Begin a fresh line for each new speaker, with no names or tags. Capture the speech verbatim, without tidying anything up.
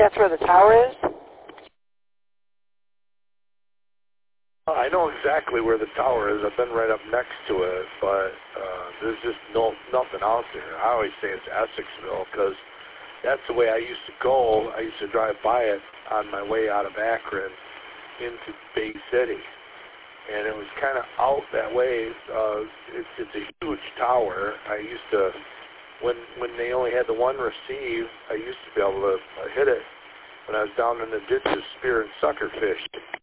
that's where the tower is?
I know exactly where the tower is. I've been right up next to it, but uh, there's just no nothing out there. I always say it's Essexville because that's the way I used to go. I used to drive by it on my way out of Akron into Bay City, and it was kind of out that way. Uh, it's, it's a huge tower. I used to, when when they only had the one receive, I used to be able to uh, hit it when I was down in the ditches spearing sucker fish.